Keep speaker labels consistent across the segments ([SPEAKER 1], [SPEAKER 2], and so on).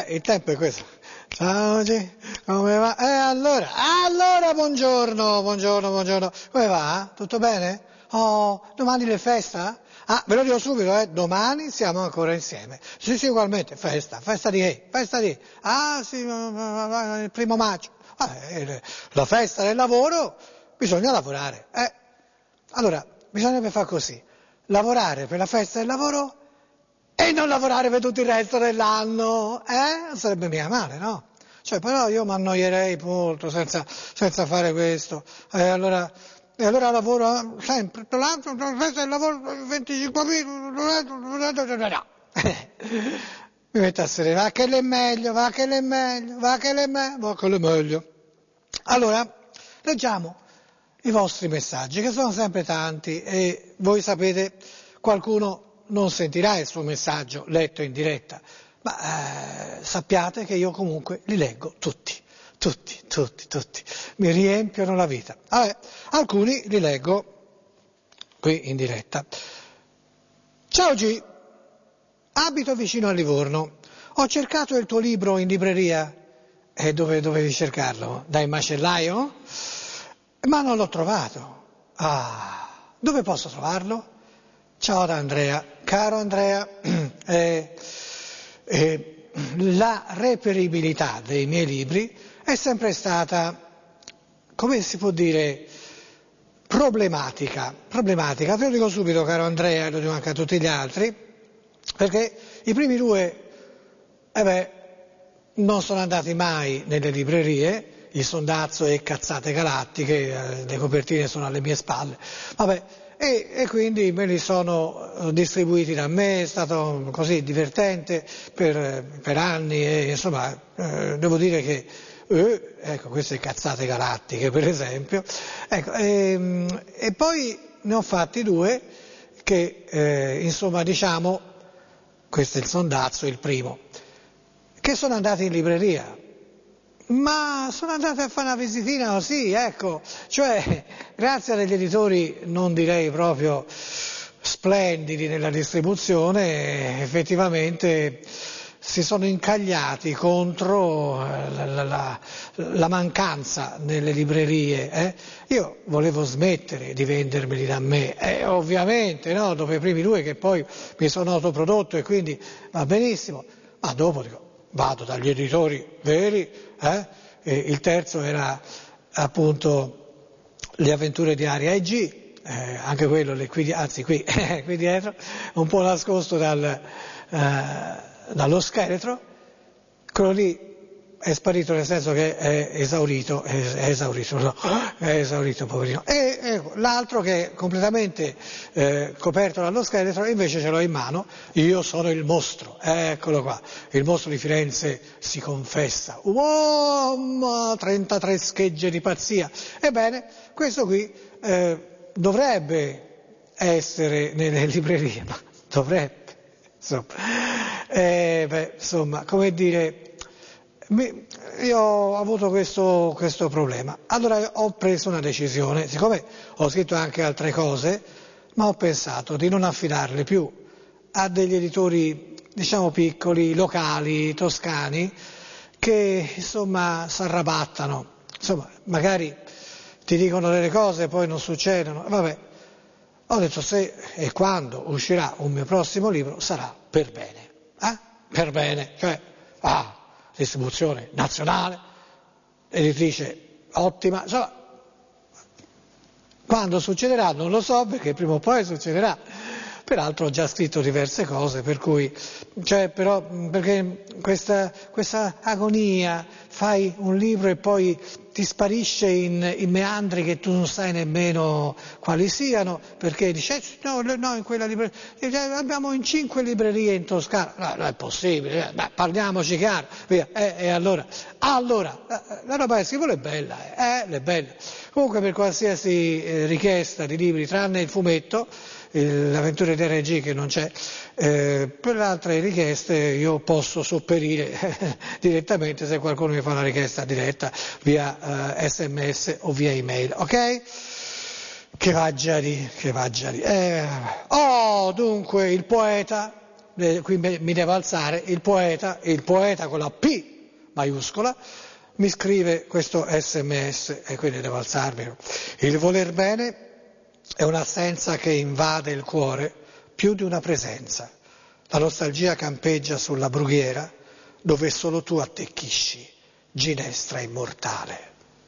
[SPEAKER 1] Il tempo è questo. Ciao G, come va? Allora, buongiorno. Come va? Tutto bene? Oh, domani è festa? Ah, ve lo dico subito, domani siamo ancora insieme. Sì, ugualmente, festa di che? Festa di? Ah, sì, il 1° maggio. La festa del lavoro, bisogna lavorare. Allora, bisognerebbe fare così, lavorare per la festa del lavoro e non lavorare per tutto il resto dell'anno, Non sarebbe mica male, no? Cioè, però io mi annoierei molto senza fare questo. Allora lavoro sempre, tra l'altro, la festa del lavoro 25 no. Mi metto a sedere, va che l'è meglio. Allora, leggiamo i vostri messaggi, che sono sempre tanti, e voi sapete, qualcuno non sentirà il suo messaggio letto in diretta, ma sappiate che io comunque li leggo tutti, mi riempiono la vita. Alcuni li leggo qui in diretta. Ciao G, abito vicino a Livorno, ho cercato il tuo libro in libreria, e dove dovevi cercarlo? Dal macellaio? Ma non l'ho trovato. Dove posso trovarlo? Ciao da Andrea. Caro Andrea, la reperibilità dei miei libri è sempre stata, come si può dire, problematica. Te lo dico subito, caro Andrea, e lo dico anche a tutti gli altri, perché i primi due, non sono andati mai nelle librerie, Il Sondazzo e Cazzate Galattiche, le copertine sono alle mie spalle, e quindi me li sono distribuiti da me, è stato così divertente per anni, e insomma devo dire che ecco, queste Cazzate Galattiche per esempio, ecco, e poi ne ho fatti due che insomma diciamo, questo è Il Sondazzo, il primo, che sono andati in libreria. Ma sono andati a fare una visitina così, ecco, cioè grazie a degli editori non direi proprio splendidi nella distribuzione, effettivamente si sono incagliati contro la mancanza nelle librerie. Io volevo smettere di vendermeli da me, ovviamente, no? Dopo i primi due che poi mi sono autoprodotto, e quindi va benissimo, ma dopo dico, vado dagli editori veri, e il terzo era appunto Le avventure di Aria e G, anche quello qui dietro, un po' nascosto dallo scheletro, quello lì è sparito, nel senso che è esaurito, poverino. E l'altro che è completamente coperto dallo scheletro, invece ce l'ho in mano, Io sono il mostro, eccolo qua, il mostro di Firenze si confessa, 33 schegge di pazzia. Ebbene, questo qui dovrebbe essere nelle librerie, ma dovrebbe, insomma, come dire, io ho avuto questo problema, allora ho preso una decisione, siccome ho scritto anche altre cose, ma ho pensato di non affidarle più a degli editori, diciamo, piccoli, locali, toscani, che insomma si arrabattano, insomma, magari ti dicono delle cose e poi non succedono, ho detto, se e quando uscirà un mio prossimo libro sarà per bene, cioè distribuzione nazionale, editrice ottima, insomma, quando succederà non lo so, perché prima o poi succederà. Peraltro ho già scritto diverse cose, per cui, perché questa agonia, fai un libro e poi ti sparisce in meandri che tu non sai nemmeno quali siano, perché dici, no, in quella libreria, abbiamo in 5 librerie in Toscana, no, non è possibile, parliamoci chiaro, via, e allora, la roba che scrivo è bella, è bella. Comunque per qualsiasi richiesta di libri, tranne il fumetto, l'avventura di RG che non c'è, per le altre richieste io posso sopperire direttamente se qualcuno mi fa una richiesta diretta via SMS o via email, ok? Che vaggiari. Dunque il poeta qui mi devo alzare, il poeta con la P maiuscola, mi scrive questo SMS e quindi devo alzarmi. Il voler bene è un'assenza che invade il cuore più di una presenza. La nostalgia campeggia sulla brughiera dove solo tu attecchisci, ginestra immortale.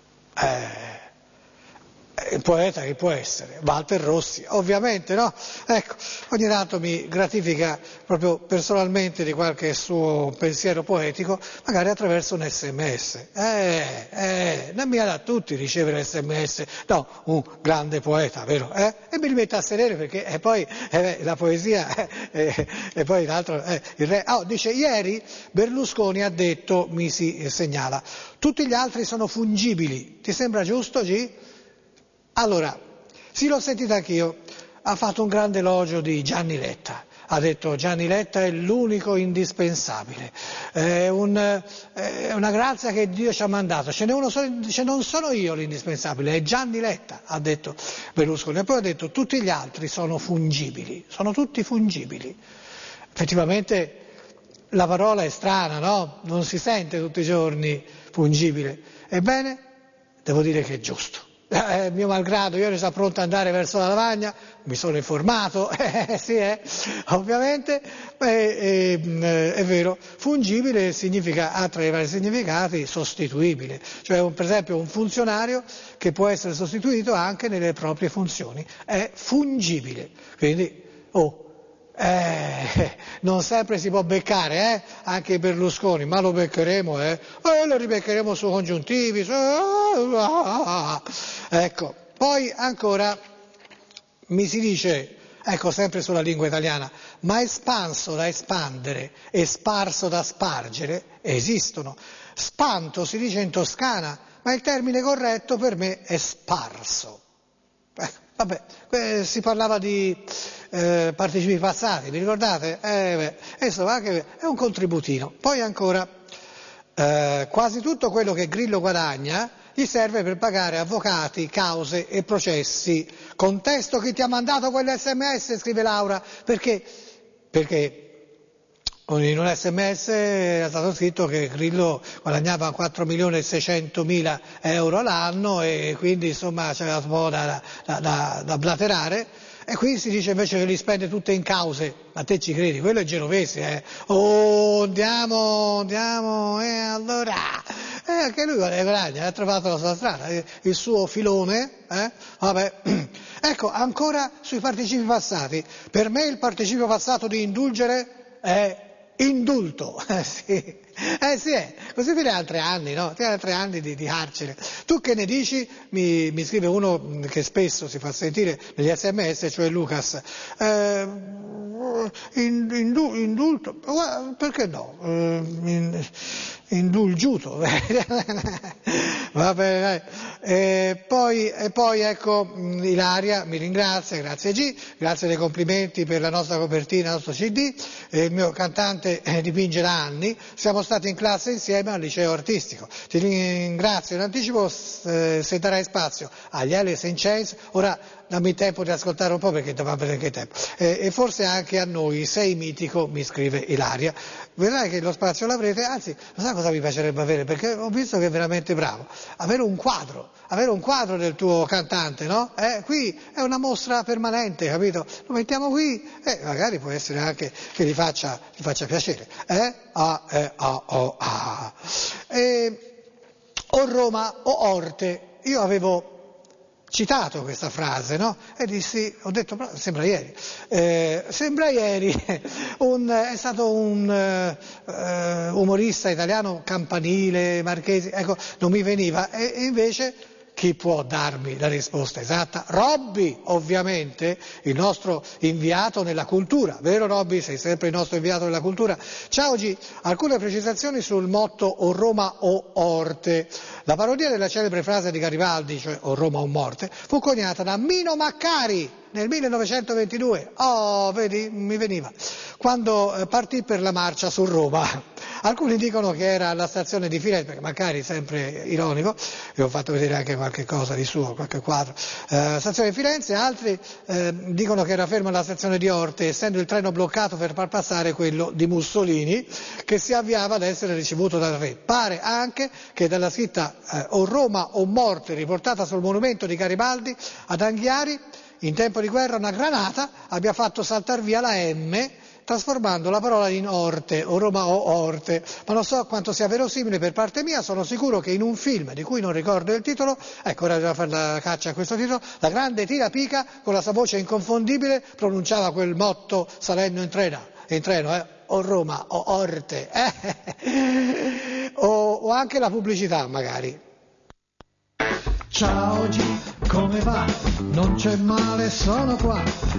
[SPEAKER 1] Il poeta che può essere? Walter Rossi, ovviamente, no? Ecco, ogni tanto mi gratifica proprio personalmente di qualche suo pensiero poetico, magari attraverso un SMS. Non mica da tutti ricevere SMS, no, un grande poeta, vero? E mi rimette a sedere perché poi la poesia e poi l'altro, il re. Dice, ieri Berlusconi ha detto, mi si segnala, tutti gli altri sono fungibili, ti sembra giusto, G? Allora, sì, l'ho sentito anch'io, ha fatto un grande elogio di Gianni Letta, ha detto Gianni Letta è l'unico indispensabile, è una grazia che Dio ci ha mandato, non sono io l'indispensabile, è Gianni Letta, ha detto Berlusconi, e poi ha detto tutti gli altri sono fungibili, sono tutti fungibili. Effettivamente la parola è strana, no? Non si sente tutti i giorni fungibile, ebbene, devo dire che è giusto. Mio malgrado, io ero già pronto ad andare verso la lavagna, mi sono informato, sì, ovviamente, è vero, fungibile significa, ha tra i vari significati, sostituibile, cioè per esempio un funzionario che può essere sostituito anche nelle proprie funzioni, è fungibile, quindi, non sempre si può beccare, anche Berlusconi, ma lo beccheremo, lo ribeccheremo su congiuntivi, ecco. Poi ancora mi si dice, ecco sempre sulla lingua italiana, ma espanso da espandere e sparso da spargere esistono. Spanto si dice in Toscana, ma il termine corretto per me è sparso. Vabbè, si parlava di participi passati, vi ricordate? Insomma, è un contributino. Poi ancora, quasi tutto quello che Grillo guadagna gli serve per pagare avvocati, cause e processi. Contesto chi ti ha mandato quell'SMS, scrive Laura, perché in un SMS è stato scritto che Grillo guadagnava 4.600.000 euro all'anno e quindi insomma c'era un po' da blaterare, e qui si dice invece che li spende tutte in cause, ma te ci credi? Quello è Genovese, andiamo, allora, anche lui guadagna, ha trovato la sua strada, il suo filone, vabbè. Ecco, ancora sui participi passati, per me il participio passato di indulgere è indulto, sì, così fino a 3 anni, no? Fino a 3 anni di carcere. Tu che ne dici? Mi scrive uno che spesso si fa sentire negli SMS, cioè Lucas, indulto, perché no? Indulgiuto, va bene, poi ecco Ilaria mi ringrazia, grazie G, grazie dei complimenti per la nostra copertina, il nostro CD, il mio cantante dipinge da anni, siamo stati in classe insieme al liceo artistico, ti ringrazio in anticipo se darai spazio agli Alice in Chains, ora dammi il tempo di ascoltare un po' perché dobbiamo avere anche tempo, e forse anche a noi, sei mitico, mi scrive Ilaria, vedrai che lo spazio l'avrete, anzi lo sai cosa mi piacerebbe avere, perché ho visto che è veramente bravo, avere un quadro del tuo cantante, no? Qui è una mostra permanente, capito? Lo mettiamo qui e magari può essere anche che gli faccia piacere, O Roma o Orte, io avevo citato questa frase, no? E dissi, ho detto, sembra ieri, è stato un umorista italiano campanile, marchese, ecco, non mi veniva, e invece chi può darmi la risposta esatta? Robby, ovviamente, il nostro inviato nella cultura, vero Robby? Sei sempre il nostro inviato nella cultura. Ciao G, alcune precisazioni sul motto o Roma o Orte. La parodia della celebre frase di Garibaldi, cioè o Roma o morte, fu coniata da Mino Maccari nel 1922. Vedi, mi veniva. Quando partì per la marcia su Roma. Alcuni dicono che era alla stazione di Firenze, perché magari sempre ironico, vi ho fatto vedere anche qualche cosa di suo, qualche quadro, stazione di Firenze, altri dicono che era fermo alla stazione di Orte, essendo il treno bloccato per far passare quello di Mussolini, che si avviava ad essere ricevuto dal re. Pare anche che dalla scritta o Roma o morte riportata sul monumento di Garibaldi ad Anghiari, in tempo di guerra una granata abbia fatto saltar via la M, trasformando la parola in Orte, o Roma o Orte, ma non so quanto sia verosimile per parte mia, sono sicuro che in un film di cui non ricordo il titolo, ecco ora devo fare la caccia a questo titolo, la grande Tirapica con la sua voce inconfondibile pronunciava quel motto salendo in treno, o Roma o Orte, o anche la pubblicità magari. Ciao G, come va? Non c'è male, sono qua.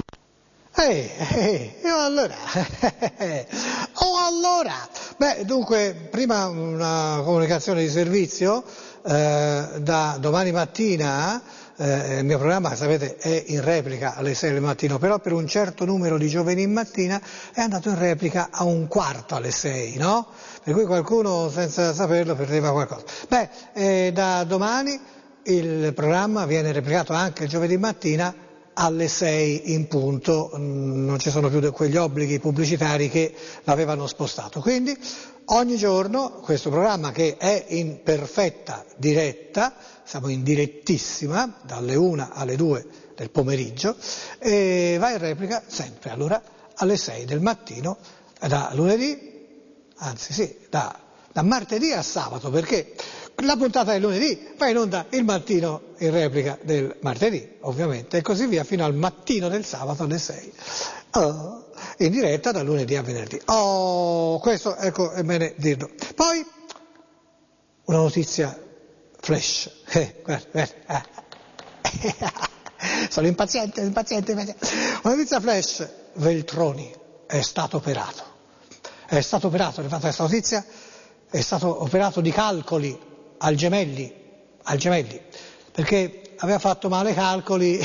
[SPEAKER 1] Allora. Beh, dunque, prima una comunicazione di servizio, da domani mattina, il mio programma, sapete, è in replica alle 6 del mattino, però per un certo numero di giovedì mattina è andato in replica a 1/4 alle 6, no? Per cui qualcuno, senza saperlo, perdeva qualcosa. Beh, da domani il programma viene replicato anche il giovedì mattina alle 6 in punto, non ci sono più quegli obblighi pubblicitari che l'avevano spostato. Quindi ogni giorno questo programma, che è in perfetta diretta, siamo in direttissima dalle 1 alle 2 del pomeriggio, va in replica sempre allora alle 6 del mattino, da lunedì, anzi sì, da martedì a sabato, perché la puntata del lunedì va in onda il mattino in replica del martedì, ovviamente, e così via fino al mattino del sabato alle 6. In diretta da lunedì a venerdì. Questo, ecco, è bene dirlo. Poi, una notizia flash. Guarda. Sono impaziente. Una notizia flash. Veltroni è stato operato. È arrivata questa notizia, è stato operato di calcoli al gemelli, perché aveva fatto male i calcoli,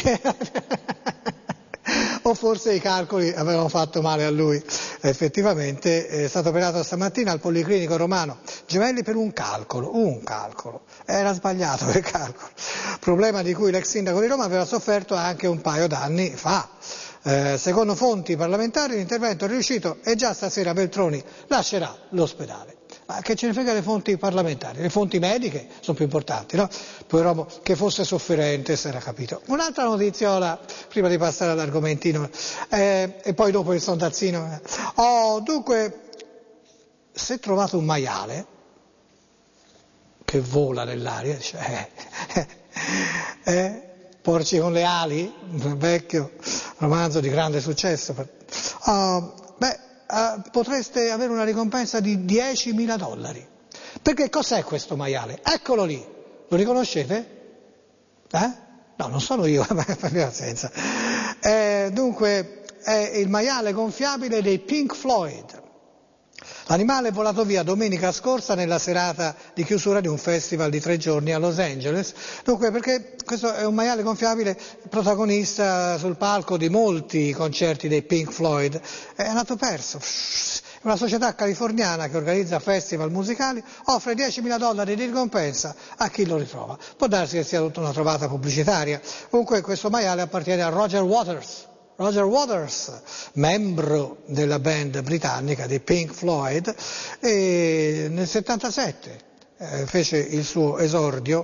[SPEAKER 1] o forse i calcoli avevano fatto male a lui. Effettivamente è stato operato stamattina al Policlinico Romano Gemelli per un calcolo, era sbagliato quel calcolo, problema di cui l'ex sindaco di Roma aveva sofferto anche un paio d'anni fa. Secondo fonti parlamentari l'intervento è riuscito e già stasera Veltroni lascerà l'ospedale. Ma che ce ne frega le fonti parlamentari? Le fonti mediche sono più importanti, no? Pover'uomo, che fosse sofferente, si era capito. Un'altra notiziola, prima di passare all'argomentino, e poi dopo il sondazzino. Dunque, se trovate un maiale che vola nell'aria, dice, Porci con le ali, un vecchio romanzo di grande successo. Potreste avere una ricompensa di $10.000. Perché cos'è questo maiale? Eccolo lì, lo riconoscete? No, non sono io, pazienza. Dunque, è il maiale gonfiabile dei Pink Floyd. L'animale è volato via domenica scorsa nella serata di chiusura di un festival di 3 giorni a Los Angeles. Dunque, perché questo è un maiale gonfiabile protagonista sul palco di molti concerti dei Pink Floyd, è andato perso. Una società californiana che organizza festival musicali offre $10.000 di ricompensa a chi lo ritrova. Può darsi che sia tutta una trovata pubblicitaria. Comunque questo maiale appartiene a Roger Waters, membro della band britannica dei Pink Floyd, e nel 77 fece il suo esordio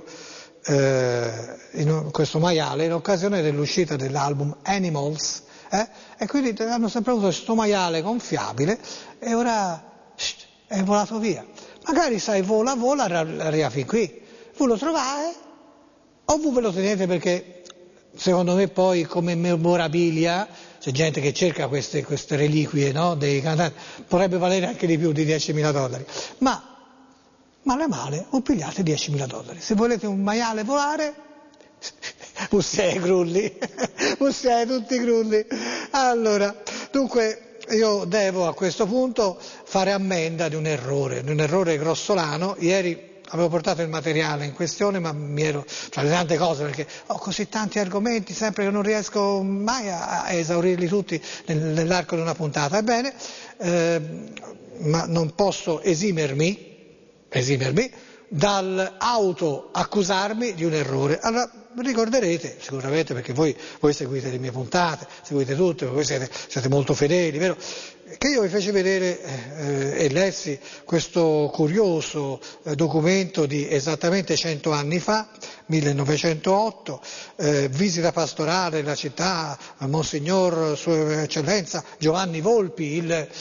[SPEAKER 1] in questo maiale in occasione dell'uscita dell'album Animals, e quindi hanno sempre avuto questo maiale gonfiabile e ora è volato via. Magari sai, vola, arriva fin qui. Voi lo trovate o voi ve lo tenete perché secondo me poi come memorabilia, c'è gente che cerca queste reliquie, no, dei cantanti, potrebbe valere anche di più di $10.000. Ma male a male, o pigliate $10.000. Se volete un maiale volare, ussiate tutti i grulli. Allora, dunque io devo a questo punto fare ammenda di un errore grossolano. Ieri avevo portato il materiale in questione, ma mi ero, tra le tante cose, perché ho così tanti argomenti, sempre che non riesco mai a esaurirli tutti nell'arco di una puntata. Ebbene, ma non posso esimermi dall'auto accusarmi di un errore. Allora ricorderete sicuramente, perché voi seguite le mie puntate, seguite tutte, voi siete molto fedeli, vero? Che io vi feci vedere e lessi questo curioso documento di esattamente 100 anni fa, 1908, visita pastorale alla città, Monsignor Sua Eccellenza Giovanni Volpi,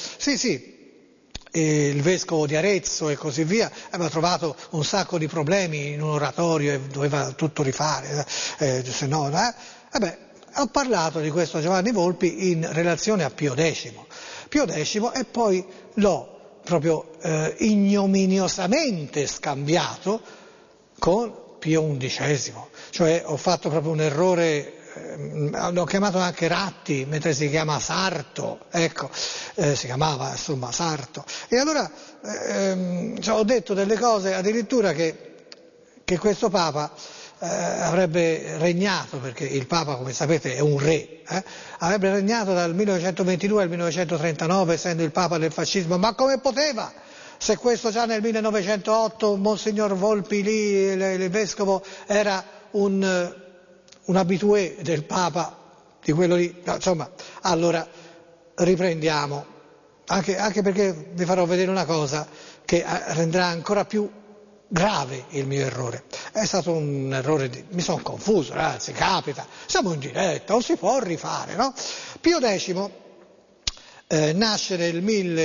[SPEAKER 1] il vescovo di Arezzo e così via, aveva trovato un sacco di problemi in un oratorio e doveva tutto rifare, se no, ho parlato di questo Giovanni Volpi in relazione a Pio X. Pio X e poi l'ho proprio ignominiosamente scambiato con Pio XI, cioè ho fatto proprio un errore. L'ho chiamato anche Ratti, mentre si chiama Sarto, ecco, si chiamava insomma Sarto. E allora ho detto delle cose addirittura che questo Papa avrebbe regnato, perché il Papa, come sapete, è un re, avrebbe regnato dal 1922 al 1939, essendo il Papa del fascismo, ma come poteva? Se questo già nel 1908 Monsignor Volpi lì, il vescovo, era un habitué del Papa, di quello lì, no, insomma, allora riprendiamo, anche perché vi farò vedere una cosa che renderà ancora più grave il mio errore. È stato un errore, mi sono confuso, ragazzi, capita, siamo in diretta, non si può rifare, no? Pio X nasce nel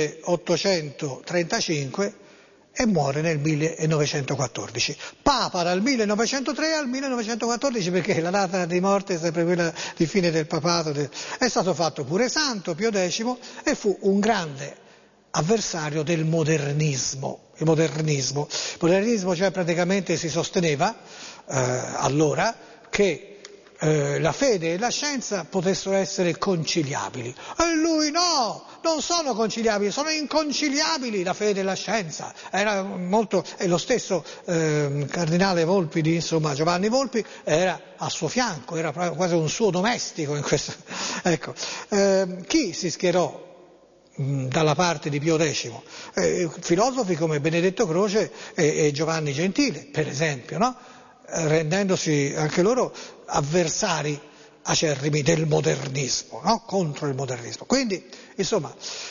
[SPEAKER 1] 1835 e muore nel 1914. Papa dal 1903 al 1914, perché la data di morte è sempre quella di fine del papato. È stato fatto pure santo Pio X e fu un grande avversario del modernismo. Il modernismo, cioè praticamente si sosteneva allora che la fede e la scienza potessero essere conciliabili. E lui no, non sono conciliabili, sono inconciliabili la fede e la scienza. Era molto, e lo stesso cardinale Volpi, Giovanni Volpi, era a suo fianco, era quasi un suo domestico in questo. Ecco, chi si schierò dalla parte di Pio X? Filosofi come Benedetto Croce e Giovanni Gentile, per esempio, no? Rendendosi anche loro avversari acerrimi del modernismo, no? Contro il modernismo. Quindi, insomma,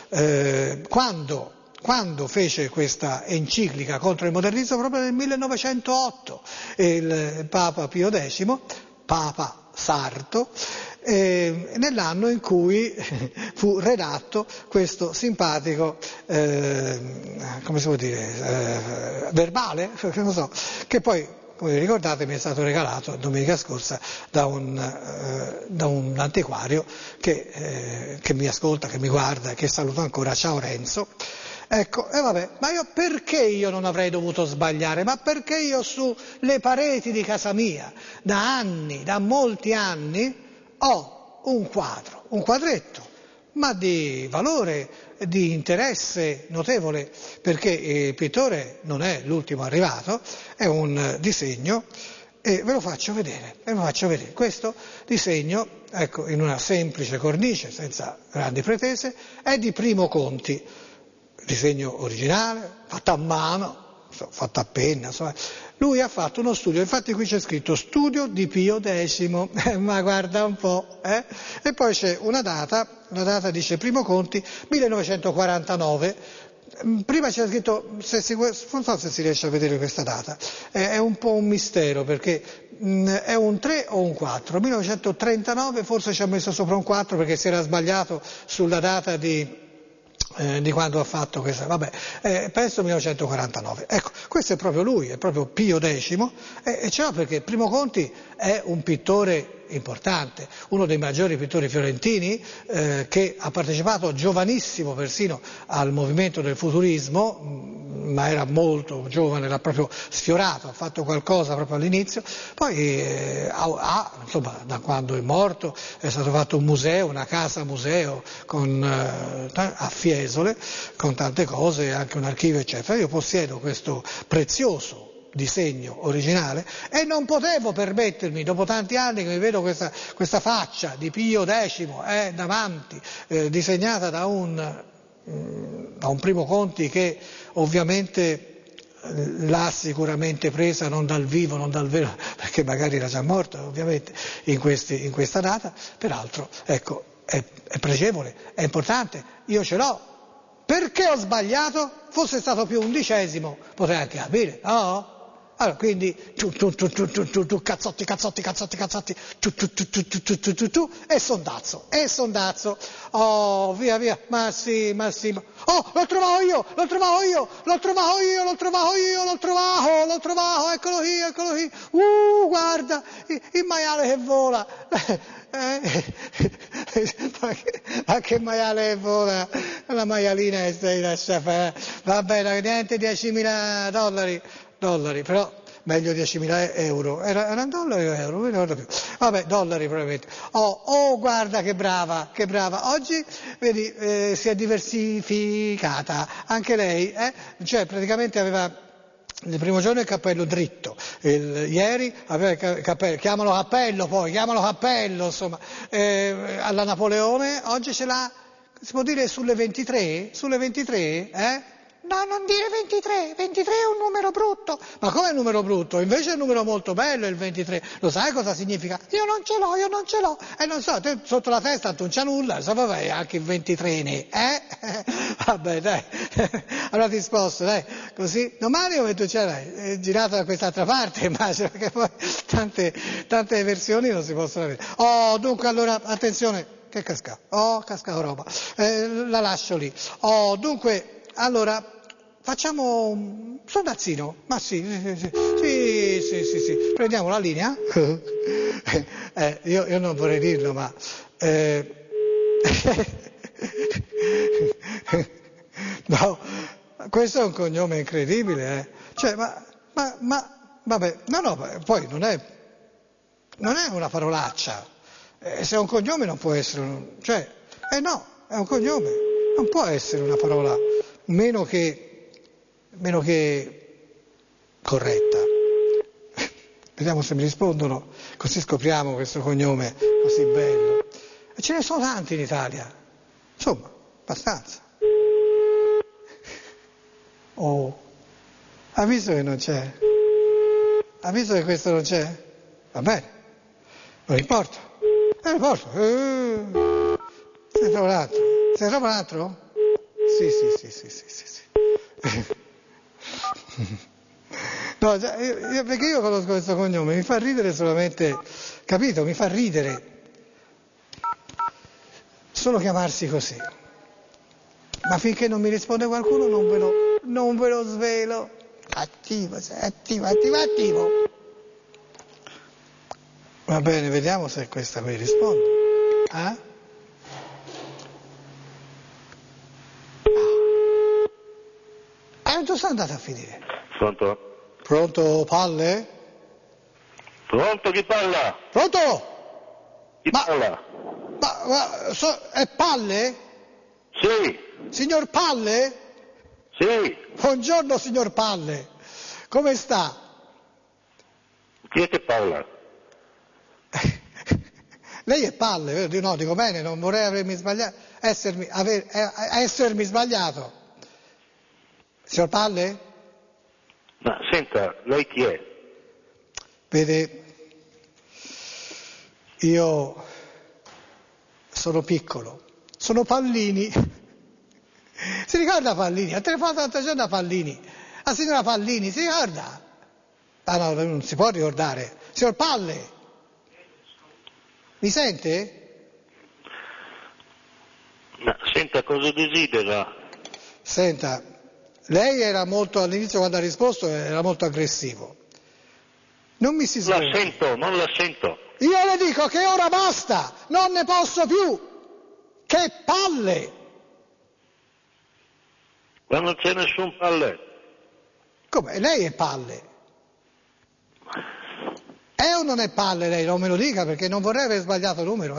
[SPEAKER 1] quando fece questa enciclica contro il modernismo, proprio nel 1908, il Papa Pio X, Papa Sarto, nell'anno in cui fu redatto questo simpatico, come si può dire, verbale, non so, che poi, come ricordate, mi è stato regalato domenica scorsa da un antiquario che mi ascolta, che mi guarda, che saluto ancora. Ciao Renzo. Ecco, e vabbè, ma perché io non avrei dovuto sbagliare? Ma perché io sulle pareti di casa mia, da molti anni, ho un quadretto, ma di valore, di interesse notevole, perché il pittore non è l'ultimo arrivato, è un disegno, e ve lo faccio vedere. Questo disegno, ecco, in una semplice cornice, senza grandi pretese, è di Primo Conti, disegno originale, fatto a mano, fatto a penna, insomma. Lui ha fatto uno studio, infatti qui c'è scritto studio di Pio X, ma guarda un po', eh? E poi c'è una data, la data dice Primo Conti, 1949, prima c'è scritto, non so se si riesce a vedere questa data, è un po' un mistero perché è un 3 o un 4, 1939 forse ci ha messo sopra un 4 perché si era sbagliato sulla data di quando ha fatto questa, penso 1949. Ecco, questo è proprio lui, è proprio Pio X, e ce l'ha perché Primo Conti è un pittore importante, uno dei maggiori pittori fiorentini, che ha partecipato giovanissimo persino al movimento del futurismo, ma era molto giovane, era proprio sfiorato, ha fatto qualcosa proprio all'inizio, poi insomma, da quando è morto è stato fatto un museo, una casa museo a Fiesole, con tante cose, anche un archivio eccetera. Io possiedo questo prezioso disegno originale e non potevo permettermi, dopo tanti anni che mi vedo questa faccia di Pio X davanti, disegnata da un a un Primo Conti che ovviamente l'ha sicuramente presa non dal vivo, non dal vero, perché magari era già morto ovviamente in questa data, peraltro ecco, è pregevole, è importante, io ce l'ho. Perché ho sbagliato? Fosse stato più 11°, potrei anche capire, no? Allora, quindi tu, cazzotti, e sondazzo, oh, via, ma sì, oh, l'ho trovato, eccolo qui, guarda, il maiale che vola, ma che maiale che vola, la maialina che stai lasciando fare, va bene, niente $10.000, però meglio 10.000 euro, erano dollari o euro, non mi ricordo più, vabbè, dollari probabilmente. Oh, guarda che brava, oggi, vedi, si è diversificata, anche lei, cioè praticamente aveva il primo giorno il cappello dritto, ieri aveva il cappello, chiamalo cappello, insomma, alla Napoleone, oggi ce l'ha, si può dire sulle 23, No, non dire 23 è un numero brutto. Ma come è un numero brutto? Invece è un numero molto bello il 23. Lo sai cosa significa? Io non ce l'ho. E non so, te sotto la testa non c'è nulla, insomma vai anche il 23, Vabbè, dai. Allora ti sposto, dai. Così. Domani come tu c'erai? Girato da quest'altra parte, immagino, perché poi tante versioni non si possono avere. Oh, dunque allora, attenzione. Che casca? Oh, casca roba. La lascio lì. Oh, dunque... Allora, facciamo un sondazzino, ma sì, prendiamo la linea, io non vorrei dirlo, ma, no, questo è un cognome incredibile, cioè, ma, vabbè, no, poi non è una parolaccia, se è un cognome non può essere, no, è un cognome, non può essere una parola meno che corretta. Vediamo se mi rispondono, così scopriamo questo cognome così bello. E ce ne sono tanti in Italia, insomma, abbastanza. Oh, ha visto che non c'è? Ha visto che questo non c'è? Va bene, non importa. Se ne trova un altro? Sì. No, perché io conosco questo cognome, mi fa ridere solamente, capito? Mi fa ridere solo chiamarsi così. Ma finché non mi risponde qualcuno non ve lo svelo. Attivo. Va bene, vediamo se questa mi risponde. Dove sono andato a finire? Pronto, palle?
[SPEAKER 2] Pronto, chi parla?
[SPEAKER 1] Pronto?
[SPEAKER 2] Chi parla?
[SPEAKER 1] È Palle?
[SPEAKER 2] Sì.
[SPEAKER 1] Signor Palle?
[SPEAKER 2] Sì.
[SPEAKER 1] Buongiorno signor Palle, come sta?
[SPEAKER 2] Chi è che parla?
[SPEAKER 1] Lei è Palle, vero? No, dico bene, non vorrei essermi sbagliato. Signor Palle?
[SPEAKER 2] Ma senta, lei chi è?
[SPEAKER 1] Vede, io sono piccolo, sono Pallini. Si ricorda Pallini? Ha telefonato l'altro giorno a Pallini. La signora Pallini, si ricorda? Ah no, non si può ricordare. Signor Palle? Mi sente?
[SPEAKER 2] Ma senta, cosa desidera?
[SPEAKER 1] Senta, lei era molto, all'inizio quando ha risposto, era molto aggressivo. Non mi si sbagli.
[SPEAKER 2] Non la sento.
[SPEAKER 1] Io le dico che ora basta, non ne posso più. Che palle!
[SPEAKER 2] Ma non c'è nessun Palle.
[SPEAKER 1] Come? Lei è Palle? È o non è Palle lei? Non me lo dica perché non vorrei aver sbagliato il numero,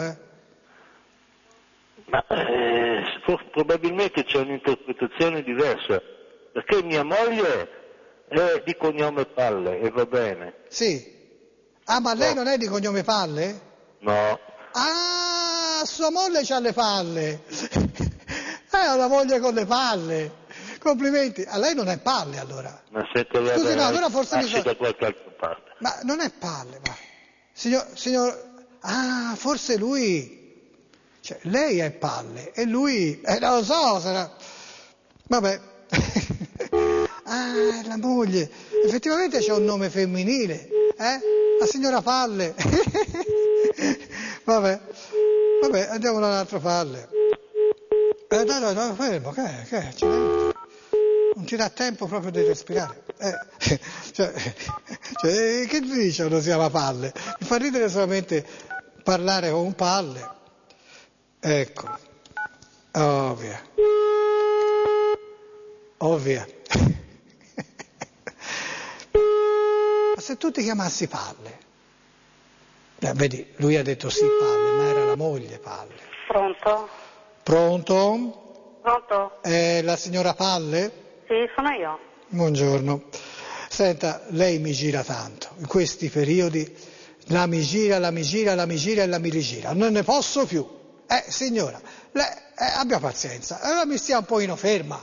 [SPEAKER 2] Ma probabilmente c'è un'interpretazione diversa, perché mia moglie è di cognome Palle e va bene.
[SPEAKER 1] Sì. Ah, ma lei non è di cognome Palle?
[SPEAKER 2] No.
[SPEAKER 1] Ah, sua moglie c'ha le palle. lei ha una moglie con le palle. Complimenti. A lei non è palle allora.
[SPEAKER 2] Ma sento
[SPEAKER 1] Scusi, no, allora forse mi
[SPEAKER 2] da qualche altra parte.
[SPEAKER 1] Ma non è palle, ma... Signor... Ah, forse lui... Cioè, lei è palle e lui... non lo so, sarà... Vabbè. Ah, è la moglie. Effettivamente c'è un nome femminile, La signora Palle. Vabbè, andiamo da un altro Palle. No, fermo, che è? Non ti dà tempo proprio di respirare. Che dice uno si chiama Palle? Mi fa ridere solamente parlare con un Palle. Ecco, ovvia. Ma se tu ti chiamassi Palle? Vedi, lui ha detto sì Palle, ma era la moglie Palle.
[SPEAKER 3] Pronto?
[SPEAKER 1] Pronto?
[SPEAKER 3] Pronto?
[SPEAKER 1] La signora Palle?
[SPEAKER 3] Sì, sono io.
[SPEAKER 1] Buongiorno. Senta, lei mi gira tanto. In questi periodi mi gira e mi rigira. Non ne posso più. Signora, lei, abbia pazienza. Allora mi stia un pochino ferma.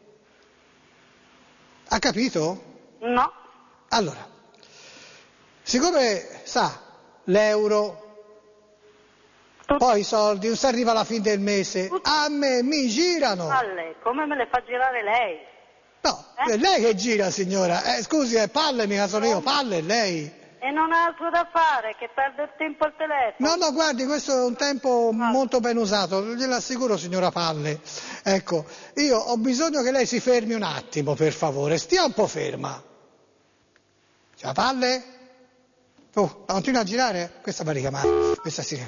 [SPEAKER 1] Ha capito?
[SPEAKER 3] No.
[SPEAKER 1] Allora, siccome sa, l'euro, poi i soldi, non si arriva alla fine del mese, a me mi girano.
[SPEAKER 3] Palle, come me le fa girare lei?
[SPEAKER 1] No, è lei che gira, signora. Scusi, è Palle, mica sono io, Palle è lei.
[SPEAKER 3] E non ha altro da fare che perdere tempo al telefono.
[SPEAKER 1] No, guardi, questo è un tempo molto ben usato, glielo assicuro, signora Palle. Ecco, io ho bisogno che lei si fermi un attimo, per favore, stia un po' ferma. Signora Palle? Oh, continua a girare? Questa va richiamata, questa sì.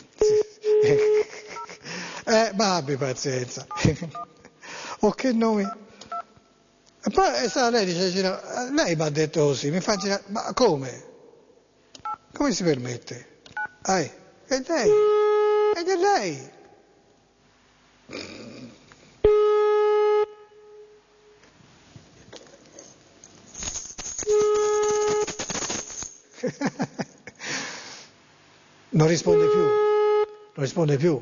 [SPEAKER 1] Ma abbi pazienza. Oh, che nome. E poi lei dice, lei mi ha detto così, mi fa girare, ma come? Come si permette? È lei, ed è lei. Non risponde più.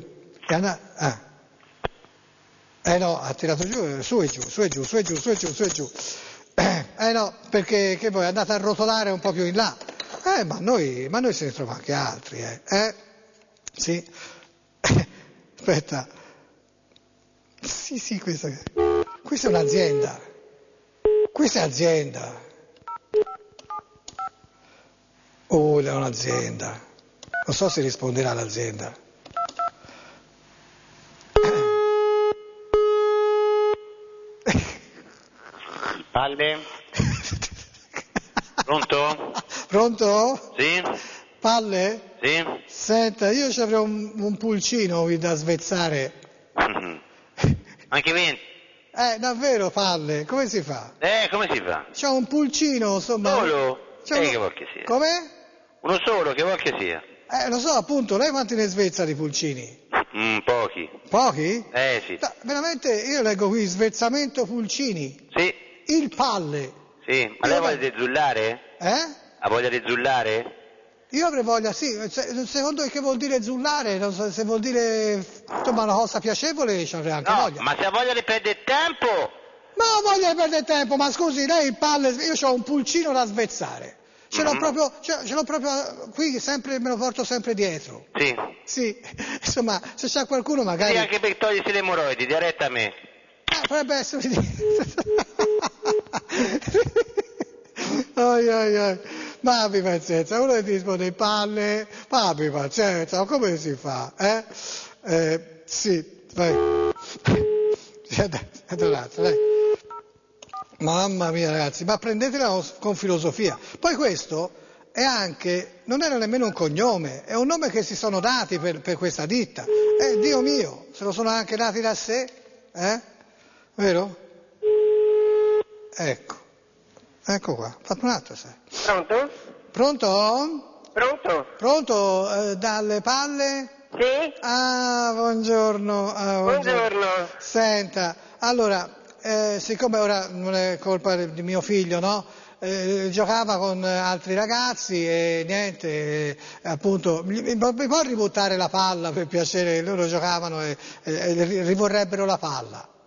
[SPEAKER 1] No, ha tirato giù, su e giù. No, perché che voi andate a rotolare un po' più in là. Ma noi se ne trova anche altri, Sì. Aspetta. Sì, questa è un'azienda. Questa è azienda. Oh, è un'azienda. Non so se risponderà l'azienda.
[SPEAKER 4] Palle? Pronto?
[SPEAKER 2] Pronto?
[SPEAKER 4] Sì?
[SPEAKER 2] Palle?
[SPEAKER 4] Sì?
[SPEAKER 2] Senta, io ci avrei un pulcino qui da svezzare.
[SPEAKER 4] Anche 20?
[SPEAKER 2] Davvero, Palle, come si fa?
[SPEAKER 4] Come si fa?
[SPEAKER 2] C'ho un pulcino, insomma.
[SPEAKER 4] Solo? Che vuol che sia?
[SPEAKER 2] Come?
[SPEAKER 4] Uno solo, che vuol che sia?
[SPEAKER 2] Lo so, appunto, lei quanti ne svezza di pulcini?
[SPEAKER 4] Pochi.
[SPEAKER 2] Pochi?
[SPEAKER 4] Sì.
[SPEAKER 2] No, veramente, io leggo qui, svezzamento pulcini.
[SPEAKER 4] Sì.
[SPEAKER 2] Il Palle.
[SPEAKER 4] Sì, ma lei ha voglia di zullare? Ha voglia di zullare?
[SPEAKER 2] Io avrei voglia, sì. Secondo me che vuol dire zullare? Non so, se vuol dire, insomma, una cosa piacevole, ci avrei anche voglia.
[SPEAKER 4] Ma se ha voglia di perdere tempo?
[SPEAKER 2] Ma ho voglia di perdere tempo, ma scusi, lei il Palle, io ho un pulcino da svezzare. Ce l'ho proprio qui, sempre, me lo porto sempre dietro.
[SPEAKER 4] Sì.
[SPEAKER 2] Sì, insomma, se c'è qualcuno magari...
[SPEAKER 4] Sì, anche per togliersi le emorroidi, diretta a me.
[SPEAKER 2] Potrebbe essere... ai. Ma abbi pazienza, uno ti risponde in Palle, ma abbi pazienza, come si fa? Sì, vai. Adorate, dai. Mamma mia ragazzi, ma prendetela con filosofia. Poi questo è anche, non era nemmeno un cognome, è un nome che si sono dati per questa ditta. Dio mio, se lo sono anche dati da sé, vero? Ecco qua, fatto un altro, sai.
[SPEAKER 3] Pronto?
[SPEAKER 2] Pronto?
[SPEAKER 3] Pronto?
[SPEAKER 2] Pronto? Dalle Palle?
[SPEAKER 3] Sì?
[SPEAKER 2] Buongiorno.
[SPEAKER 3] Buongiorno.
[SPEAKER 2] Senta, allora, siccome ora non è colpa di mio figlio, no? Giocava con altri ragazzi e niente, appunto, mi può ributtare la palla per piacere? Loro giocavano e rivorrebbero la palla.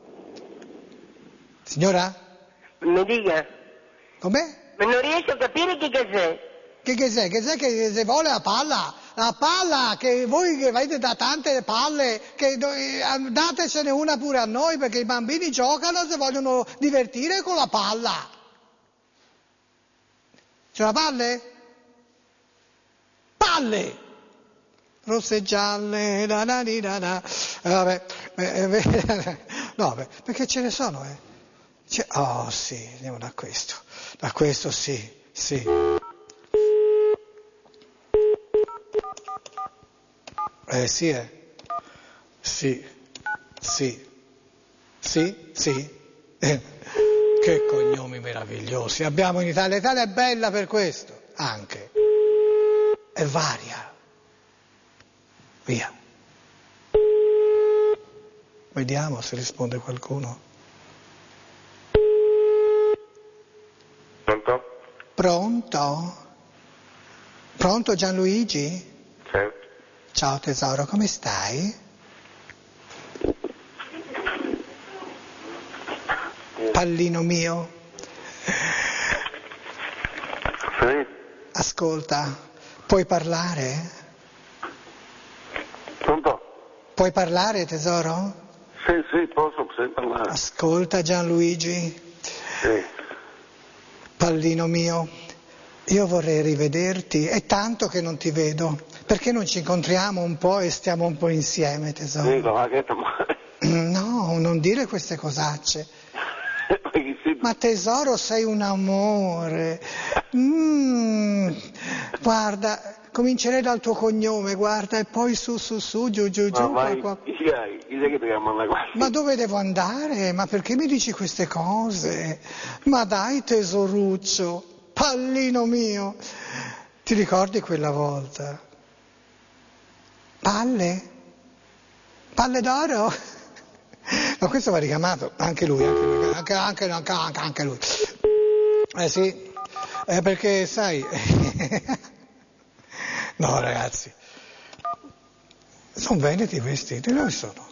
[SPEAKER 1] Signora?
[SPEAKER 5] Mi dica.
[SPEAKER 1] Com'è?
[SPEAKER 5] Ma non riesco a capire che cos'è.
[SPEAKER 1] Che cos'è? Che se vuole la palla? La palla, che voi che avete da tante palle, che datecene una pure a noi, perché i bambini giocano se vogliono divertire con la palla. C'è la palle? Palle! Rosse e gialle, da da di da da. Vabbè, no, beh, perché ce ne sono, Oh sì, andiamo da questo. Da questo sì, sì. Sì, Sì, sì, sì, sì. Che cognomi meravigliosi abbiamo in Italia. L'Italia è bella per questo, anche. È varia. Via. Vediamo se risponde qualcuno.
[SPEAKER 6] Pronto?
[SPEAKER 1] Pronto? Pronto Gianluigi?
[SPEAKER 6] Sì.
[SPEAKER 1] Ciao tesoro, come stai? Pallino mio.
[SPEAKER 6] Sì.
[SPEAKER 1] Ascolta, puoi parlare?
[SPEAKER 6] Pronto?
[SPEAKER 1] Puoi parlare tesoro?
[SPEAKER 6] Sì, posso parlare.
[SPEAKER 1] Ascolta Gianluigi.
[SPEAKER 6] Sì.
[SPEAKER 1] Pallino mio, io vorrei rivederti, è tanto che non ti vedo, perché non ci incontriamo un po' e stiamo un po' insieme, tesoro?
[SPEAKER 6] Sì, ma...
[SPEAKER 1] No, non dire queste cosacce. Ma tesoro, sei un amore. Guarda, comincerei dal tuo cognome, guarda, e poi su, giù, giù.
[SPEAKER 6] Ma
[SPEAKER 1] Ma dove devo andare? Ma perché mi dici queste cose? Ma dai tesoruccio, pallino mio, ti ricordi quella volta? Palle? Palle d'oro? Ma questo va richiamato, anche lui. Sì, perché sai... No ragazzi, sono veneti questi, di dove sono?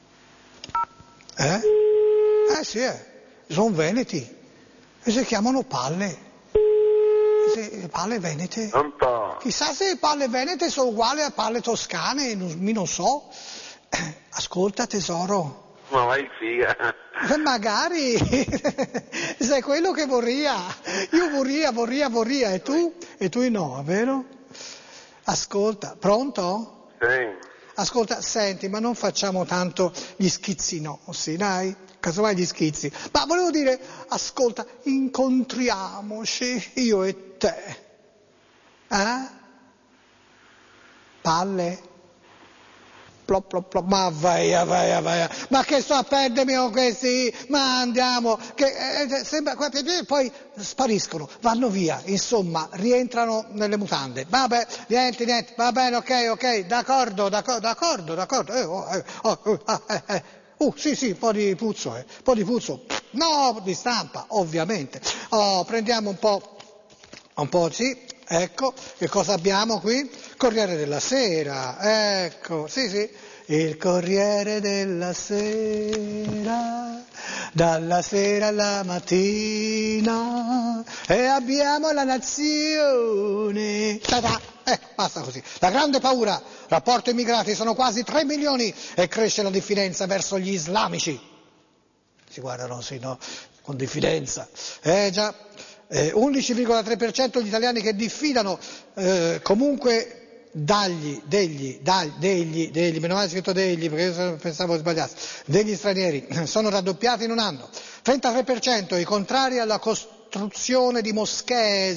[SPEAKER 1] Sì, sono veneti, e si chiamano palle, palle venete.
[SPEAKER 6] Pronto?
[SPEAKER 1] Chissà se le palle venete sono uguali a palle toscane, non so. Ascolta tesoro.
[SPEAKER 6] Ma vai figa.
[SPEAKER 1] Magari, sei quello che vorria, io vorria, e tu? E tu no, vero? Ascolta, pronto?
[SPEAKER 6] Sì.
[SPEAKER 1] Ascolta, senti, ma non facciamo tanto gli schizzinossi, dai? Casomai gli schizzi. Ma volevo dire, ascolta, incontriamoci, io e te. Palle? Plop, plop, plop. Ma vai. Ma che sto a perdermi con questi? Ma andiamo. Sembra, poi spariscono, vanno via, insomma, rientrano nelle mutande. Vabbè, niente, va bene, ok, d'accordo. Sì, un po' di puzzo. No, di stampa, ovviamente. Prendiamo un po', sì, ecco, che cosa abbiamo qui? Corriere della Sera, ecco, sì, il Corriere della Sera, dalla sera alla mattina, e abbiamo la Nazione. Basta così. La grande paura, rapporto immigrati sono quasi 3 milioni e cresce la diffidenza verso gli islamici. Si guardano, sì, no, con diffidenza. Già. 11,3% gli italiani che diffidano comunque degli, meno male scritto degli perché io pensavo sbagliassi, degli stranieri, sono raddoppiati in un anno. 33% i contrari alla costruzione di moschee,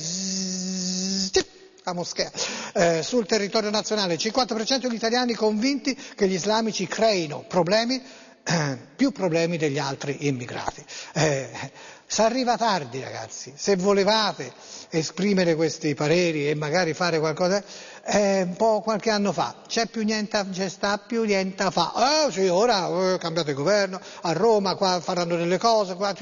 [SPEAKER 1] sul territorio nazionale, 50% degli italiani convinti che gli islamici creino più problemi degli altri immigrati. Si arriva tardi ragazzi, se volevate esprimere questi pareri e magari fare qualcosa, un po' qualche anno fa, c'è sta più niente a fa. Sì, ora è cambiato il governo, a Roma qua faranno delle cose, a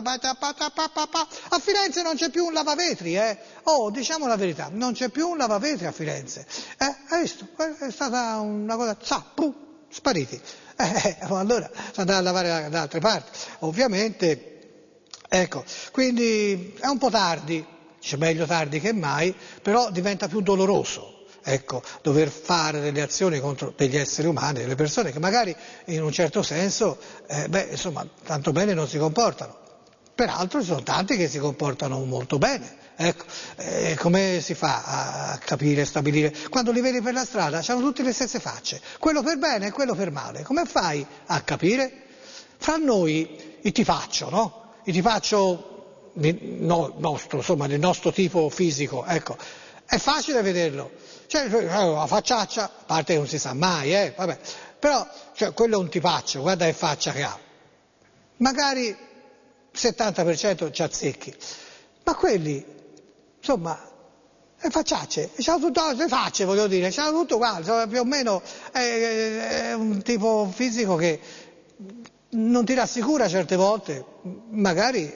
[SPEAKER 1] Firenze non c'è più un lavavetri, diciamo la verità, non c'è più un lavavetri a Firenze, hai visto? È stata una cosa, spariti. Allora sono andato a lavare da altre parti. Ovviamente
[SPEAKER 2] Ecco, quindi è un po' tardi, dice meglio tardi che mai, però diventa più doloroso, ecco, dover fare delle azioni contro degli esseri umani, delle persone che magari in un certo senso, insomma, tanto bene non si comportano. Peraltro ci sono tanti che si comportano molto bene, ecco, come si fa a capire, stabilire? Quando li vedi per la strada hanno tutte le stesse facce, quello per bene e quello per male, come fai a capire? Fra noi i ti faccio, no? I ti faccio insomma, del nostro tipo fisico, ecco, è facile vederlo, cioè la facciaccia, a parte che non si sa mai, vabbè, però cioè, quello è un tipaccio, guarda che faccia che ha, magari 70% ci azzecchi, ma quelli, insomma, le facciacce, c'hanno tutto le facce, voglio dire, c'hanno tutto uguale, insomma, più o meno è un tipo fisico che non ti rassicura certe volte, magari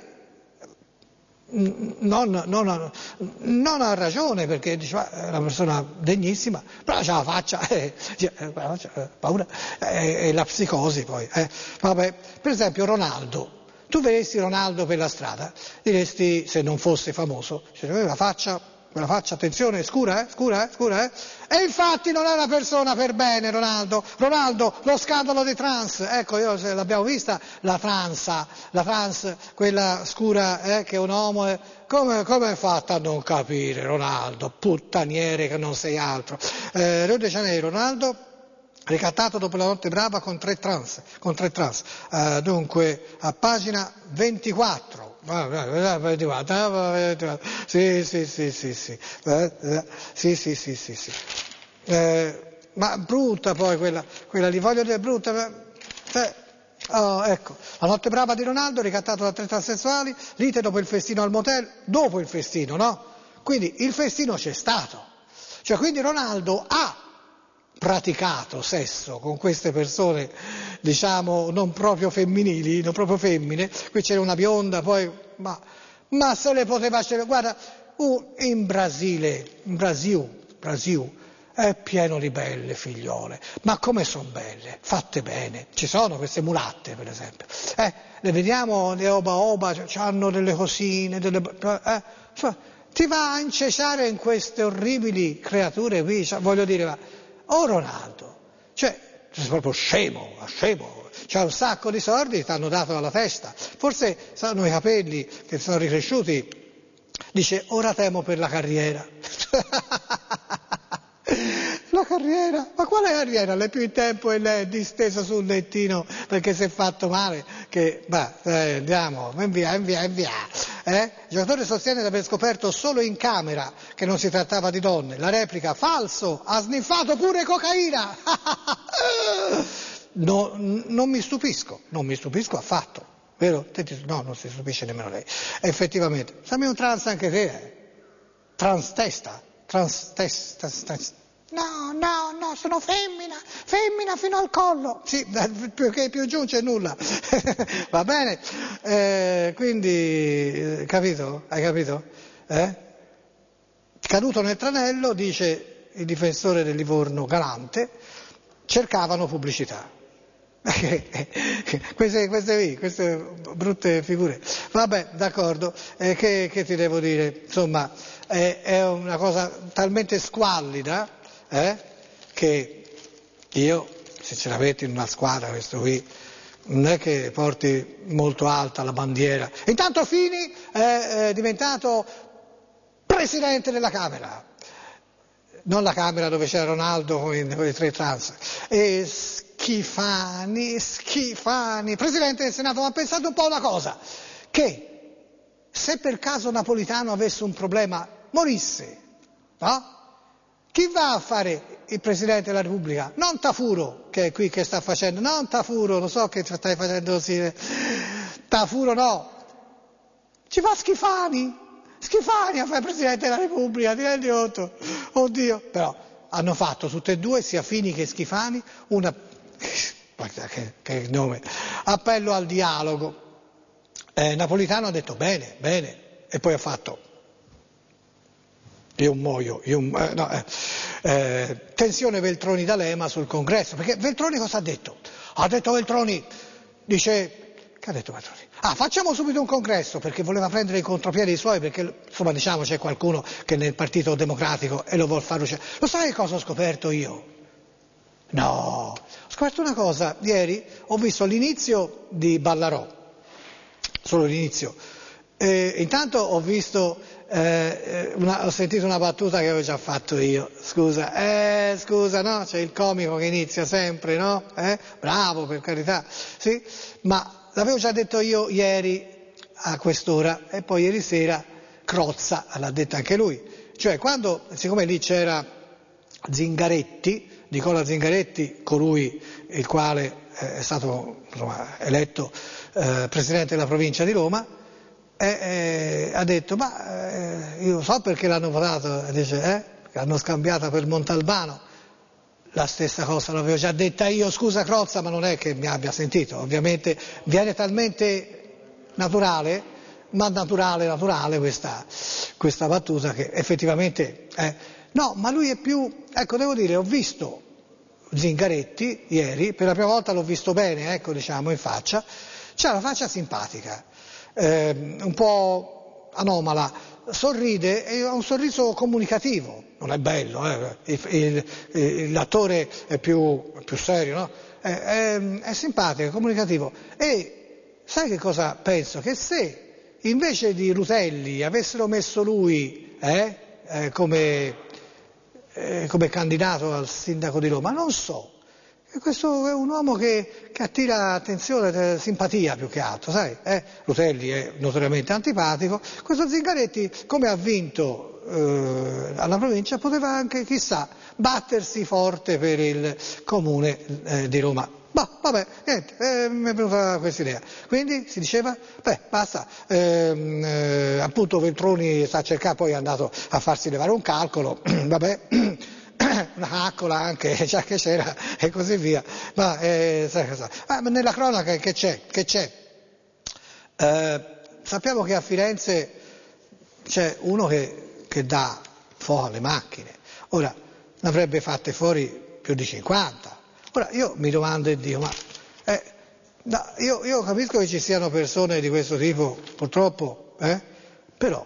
[SPEAKER 2] non ha ragione, perché dice, è una persona degnissima, però c'ha la faccia, paura, è la psicosi poi. Vabbè, per esempio Ronaldo, tu vedessi Ronaldo per la strada, diresti, se non fosse famoso, quella faccia, attenzione, scura, e infatti non è una persona per bene Ronaldo, lo scandalo di trans, ecco, l'abbiamo vista, la trans, quella scura, che è un uomo, come è fatta a non capire Ronaldo, puttaniere che non sei altro, Rio de Janeiro, Ronaldo, ricattato dopo la notte brava con tre trans, dunque a pagina 24, sì. Ma brutta poi quella lì, voglio dire brutta, ecco, la notte brava di Ronaldo, ricattato da tre transessuali, lite dopo il festino al motel, dopo il festino, no? Quindi il festino c'è stato, cioè quindi Ronaldo ha praticato sesso con queste persone, diciamo, non proprio femminili, non proprio femmine, qui c'era una bionda, poi, ma se le poteva scegliere, guarda, in Brasil, è pieno di belle figliole, ma come sono belle, fatte bene, ci sono queste mulatte per esempio, le vediamo, le oba, hanno delle cosine, cioè, ti va a incesciare in queste orribili creature qui, cioè, voglio dire, Ronaldo, cioè, sei proprio scemo, c'ha un sacco di soldi, ti hanno dato alla testa, forse saranno i capelli che sono ricresciuti, dice, ora temo per la carriera. La carriera? Ma quale carriera? Lei più in tempo e lei è distesa sul lettino perché si è fatto male, che, andiamo, via. Il giocatore sostiene di aver scoperto solo in camera che non si trattava di donne. La replica, falso, ha sniffato pure cocaina. No, non mi stupisco affatto, vero? No, non si stupisce nemmeno lei. Effettivamente, fammi un trans anche te, transtesta. No, sono femmina fino al collo. Sì, più giù non c'è nulla. Va bene? Quindi, capito? Hai capito? Caduto nel tranello, dice il difensore del Livorno Galante, cercavano pubblicità. Queste brutte figure. Vabbè, d'accordo, che ti devo dire? Insomma, è una cosa talmente squallida, che io, sinceramente, in una squadra, questo qui, non è che porti molto alta la bandiera. Intanto Fini è diventato presidente della Camera, non la Camera dove c'era Ronaldo con i tre trans, e Schifani, presidente del Senato. Ma pensate un po' una cosa, che se per caso Napolitano avesse un problema, morisse, no? Chi va a fare il Presidente della Repubblica? Non Tafuro, che è qui che sta facendo, non Tafuro, lo so che stai facendo così, Tafuro no, ci va Schifani a fare il Presidente della Repubblica, ti rendi conto? Oddio, però hanno fatto tutte e due, sia Fini che Schifani, guarda che nome, appello al dialogo. Napolitano ha detto bene, e poi ha fatto io muoio, tensione Veltroni D'Alema sul congresso, perché Veltroni cosa ha detto? Ha detto Veltroni, dice, che ha detto Veltroni? Facciamo subito un congresso, perché voleva prendere i contropiedi suoi, perché insomma diciamo c'è qualcuno che nel Partito Democratico e lo vuol far uscire. Lo sai che cosa ho scoperto io? No, ho scoperto una cosa, ieri ho visto l'inizio di Ballarò, solo l'inizio. Intanto ho visto, ho sentito una battuta che avevo già fatto io, scusa, no? C'è il comico che inizia sempre, no? Bravo, per carità, sì, ma l'avevo già detto io ieri a quest'ora e poi ieri sera Crozza l'ha detto anche lui, cioè quando, siccome lì c'era Zingaretti, Nicola Zingaretti, colui il quale è stato insomma, eletto presidente della provincia di Roma, ha detto io so perché l'hanno votato, dice l'hanno scambiata per Montalbano. La stessa cosa l'avevo già detta io, scusa Crozza, ma non è che mi abbia sentito, ovviamente viene talmente naturale, ma naturale questa battuta che effettivamente no, ma lui è più, ecco devo dire, ho visto Zingaretti ieri, per la prima volta l'ho visto bene, ecco diciamo in faccia, c'ha una faccia simpatica, un po' anomala, sorride e ha un sorriso comunicativo, non è bello, l'attore è più serio, no? È simpatico, è comunicativo e sai che cosa penso? Che se invece di Rutelli avessero messo lui come candidato al sindaco di Roma, non so, questo è un uomo che attira attenzione, simpatia più che altro, sai? Rutelli è notoriamente antipatico, questo Zingaretti come ha vinto alla provincia poteva anche, chissà, battersi forte per il comune di Roma. Vabbè, niente, mi è venuta questa idea. Quindi si diceva, basta, appunto Veltroni sta a cercare, poi è andato a farsi levare un calcolo, vabbè, una caccola anche, già che c'era e così via. Ma nella cronaca che c'è? Sappiamo che a Firenze c'è uno che dà fuoco alle macchine, ora ne avrebbe fatte fuori più di 50. Ora io mi domando e dico, io capisco che ci siano persone di questo tipo, purtroppo, però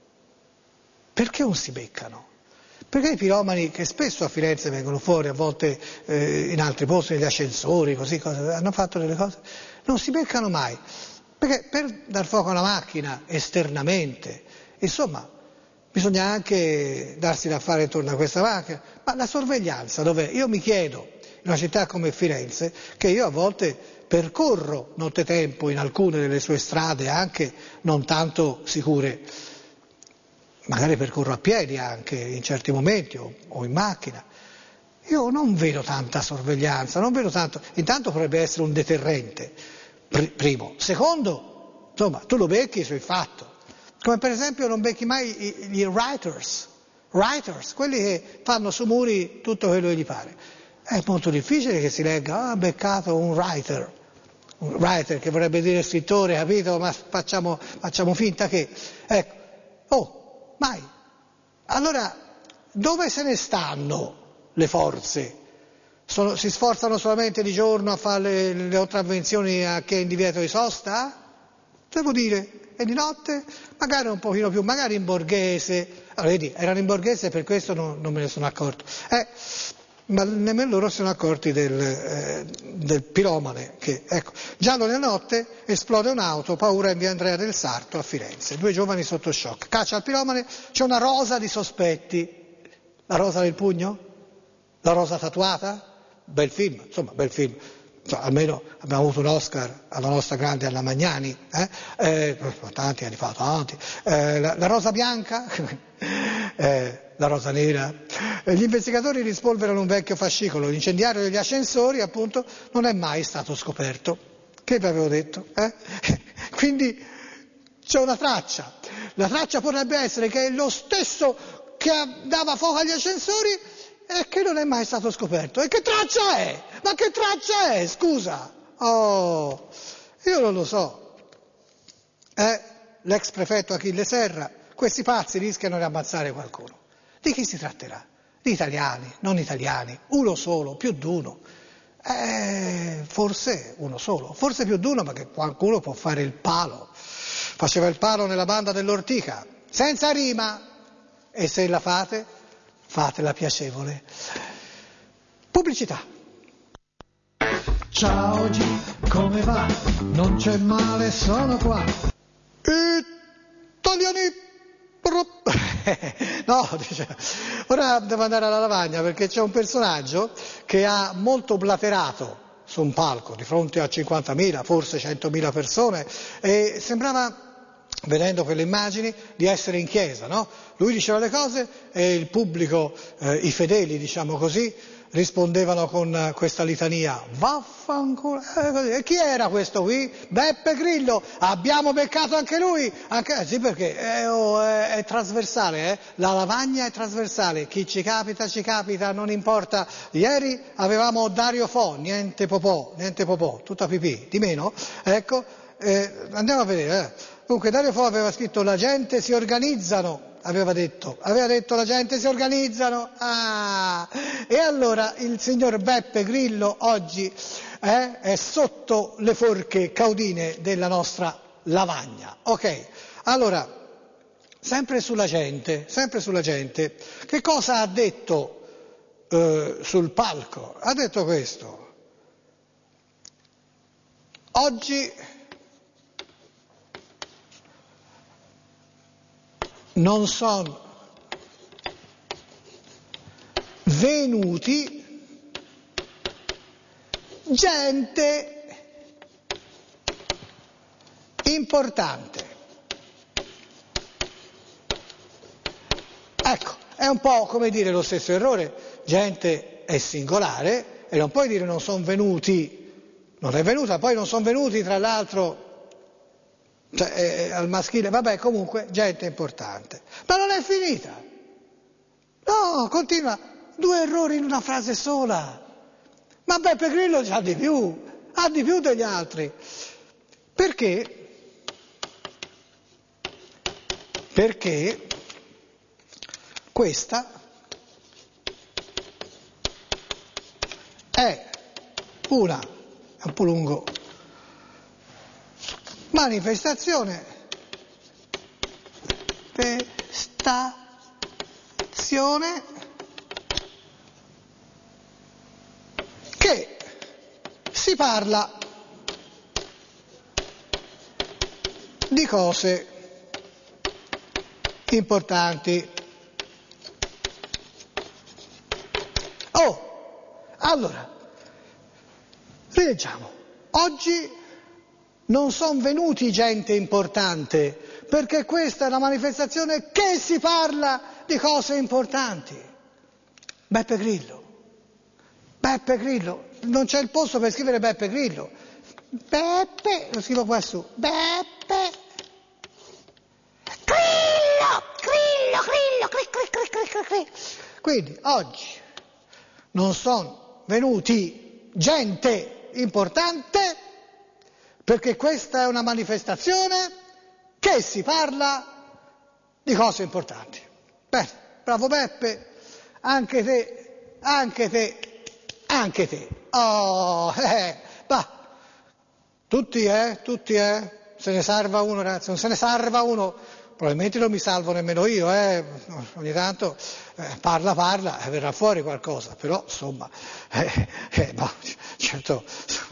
[SPEAKER 2] perché non si beccano? Perché i piromani che spesso a Firenze vengono fuori, a volte in altri posti, negli ascensori, così, hanno fatto delle cose, non si beccano mai. Perché per dar fuoco a una macchina esternamente, insomma, bisogna anche darsi da fare intorno a questa macchina. Ma la sorveglianza dov'è? Io mi chiedo, in una città come Firenze, che io a volte percorro nottetempo in alcune delle sue strade anche non tanto sicure, magari percorro a piedi anche in certi momenti o in macchina, io non vedo tanta sorveglianza, non vedo tanto, intanto potrebbe essere un deterrente, primo. Secondo, insomma, tu lo becchi sul fatto, come per esempio non becchi mai gli writers, quelli che fanno su muri tutto quello che gli pare. È molto difficile che si legga, ha beccato un writer che vorrebbe dire scrittore, capito? Ma facciamo finta che, ecco, mai. Allora, dove se ne stanno le forze? Si sforzano solamente di giorno a fare le contravvenzioni a chi è in divieto di sosta? Devo dire, e di notte? Magari un pochino più, magari in Borghese. Allora, vedi, erano in Borghese, per questo non me ne sono accorto. Ma nemmeno loro si sono accorti del piromane che, ecco, già nella notte esplode un'auto, paura in via Andrea del Sarto a Firenze, 2 giovani sotto shock, caccia al piromane, c'è una rosa di sospetti, la rosa del pugno? La rosa tatuata? Bel film, insomma, bel film, almeno abbiamo avuto un Oscar alla nostra grande Anna Magnani, tanti anni fa, tanti, la rosa bianca? La rosa nera. Gli investigatori rispolverano un vecchio fascicolo, l'incendiario degli ascensori appunto non è mai stato scoperto. Che vi avevo detto? Quindi c'è una traccia, la traccia potrebbe essere che è lo stesso che dava fuoco agli ascensori e che non è mai stato scoperto. E che traccia è? Ma che traccia è? Scusa. Oh, io non lo so. L'ex prefetto Achille Serra, questi pazzi rischiano di ammazzare qualcuno. Di chi si tratterà? Di italiani, non italiani, uno solo, più di uno. Forse uno solo, forse più di uno, perché qualcuno può fare il palo. Faceva il palo nella banda dell'Ortica, senza rima, e se la fate, fatela piacevole. Pubblicità.
[SPEAKER 1] Ciao G, come va? Non c'è male, sono qua.
[SPEAKER 2] Italiani. No, dice, ora devo andare alla lavagna perché c'è un personaggio che ha molto blaterato su un palco di fronte a 50.000, forse 100.000 persone, e sembrava, vedendo quelle immagini, di essere in chiesa, no? Lui diceva le cose e il pubblico, i fedeli, diciamo così, rispondevano con questa litania, vaffanculo, e chi era questo qui? Beppe Grillo, abbiamo beccato anche lui, sì, perché è trasversale, la lavagna è trasversale, chi ci capita, non importa. Ieri avevamo Dario Fo, niente popò, tutta pipì, di meno, ecco, andiamo a vedere, Comunque Dario Fo aveva scritto la gente si organizzano, aveva detto la gente si organizzano, e allora il signor Beppe Grillo oggi è sotto le forche caudine della nostra lavagna. Ok, allora, sempre sulla gente, che cosa ha detto sul palco? Ha detto questo: oggi non sono venuti gente importante. Ecco, è un po' come dire lo stesso errore, gente è singolare e non puoi dire non sono venuti, non è venuta, poi non sono venuti tra l'altro, cioè, al maschile, vabbè, comunque gente importante. Ma non è finita. No, continua, 2 errori in una frase sola. Ma Beppe Grillo ha di più degli altri. Perché? Perché questa è un po' lungo, manifestazione che si parla di cose importanti. Allora, rileggiamo. Oggi non sono venuti gente importante, perché questa è una manifestazione che si parla di cose importanti. Beppe Grillo, non c'è il posto per scrivere Beppe Grillo. Beppe, lo scrivo qua su, Beppe Grillo. Quindi oggi non sono venuti gente importante, perché questa è una manifestazione che si parla di cose importanti. Bene, bravo Beppe, anche te. Tutti, se ne salva uno, ragazzi, non se ne salva uno, probabilmente non mi salvo nemmeno io, ogni tanto parla, verrà fuori qualcosa, però insomma, certo,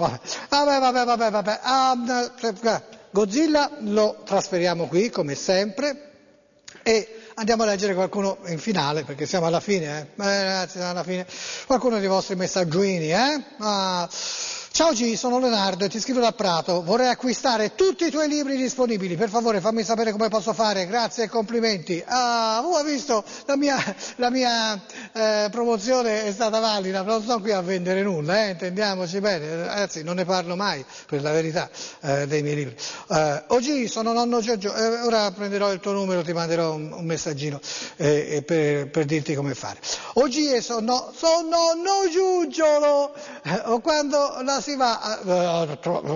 [SPEAKER 2] vabbè. Godzilla lo trasferiamo qui come sempre e andiamo a leggere qualcuno in finale, perché siamo alla fine, ragazzi, siamo alla fine. Qualcuno dei vostri messaggini, Ciao G, sono Leonardo e ti scrivo da Prato, vorrei acquistare tutti i tuoi libri disponibili, per favore fammi sapere come posso fare, grazie e complimenti. Ha visto, la mia promozione è stata valida, non sto qui a vendere nulla, intendiamoci bene, ragazzi, non ne parlo mai, per la verità, dei miei libri. OG, sono nonno Giorgio, ora prenderò il tuo numero, ti manderò un messaggino per dirti come fare. OG, sono nonno Giugiolo, o quando la si va a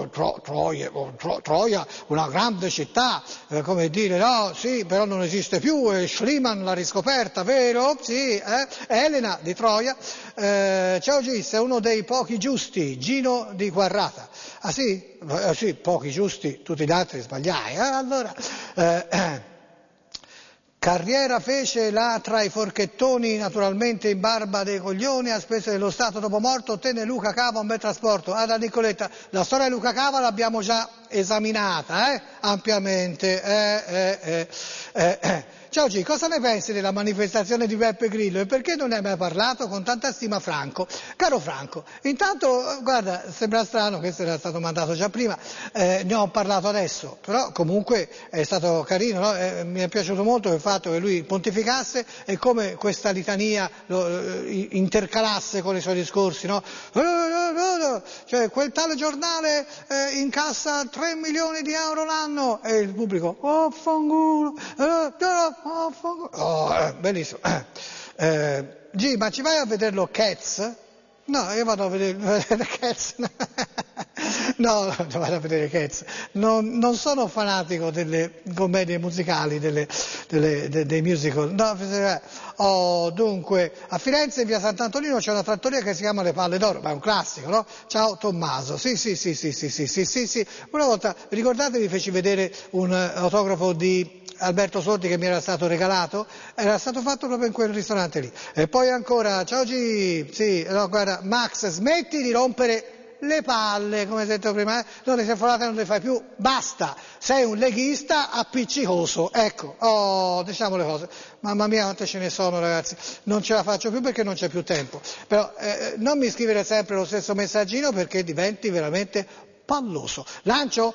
[SPEAKER 2] Troia, una grande città, come dire, no, sì, però non esiste più, e Schliemann l'ha riscoperta, vero? Sì, Elena di Troia. Ciao G, sei uno dei pochi giusti, Gino di Guarrata. Ah sì? Sì, pochi giusti, tutti gli altri sbagliai. Allora, carriera fece là tra i forchettoni, naturalmente in barba dei coglioni, a spese dello Stato, dopo morto ottenne Luca Cava un bel trasporto. Alla Nicoletta, la storia di Luca Cava l'abbiamo già esaminata, ampiamente. Ciao G, cosa ne pensi della manifestazione di Beppe Grillo e perché non ne hai mai parlato con tanta stima Franco? Caro Franco, intanto, guarda, sembra strano, questo era stato mandato già prima, ne ho parlato adesso, però comunque è stato carino, no? Mi è piaciuto molto il fatto che lui pontificasse e come questa litania intercalasse con i suoi discorsi, no? Cioè quel tale giornale incassa 3 milioni di euro l'anno e il pubblico, oh fanculo, bellissimo. G, ma ci vai a vederlo Cats? No, io vado a vedere Cats. No, vado a vedere Cats. Non sono fanatico delle commedie musicali, dei musical. No, dunque, a Firenze in via Sant'Antonino c'è una trattoria che si chiama Le Palle d'Oro, ma è un classico, no? Ciao Tommaso. Sì. Una volta, ricordate, vi feci vedere un autografo di Alberto Sordi che mi era stato regalato, era stato fatto proprio in quel ristorante lì. E poi ancora, ciao G, sì, no, guarda, Max, smetti di rompere le palle, come detto prima, non le sefolate non le fai più, basta, sei un leghista appiccicoso, ecco, diciamo le cose. Mamma mia quante ce ne sono ragazzi, non ce la faccio più perché non c'è più tempo, però non mi scrivere sempre lo stesso messaggino perché diventi veramente palloso. Lancio?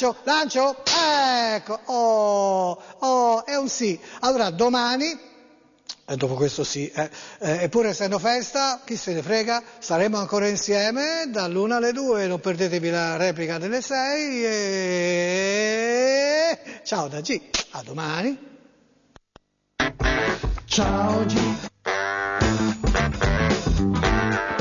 [SPEAKER 2] Ecco, è un sì. Allora, domani, e dopo questo sì, eppure essendo festa, chi se ne frega, saremo ancora insieme dall'1 alle 2, non perdetevi la replica delle 6 e ciao da G, a domani. Ciao G.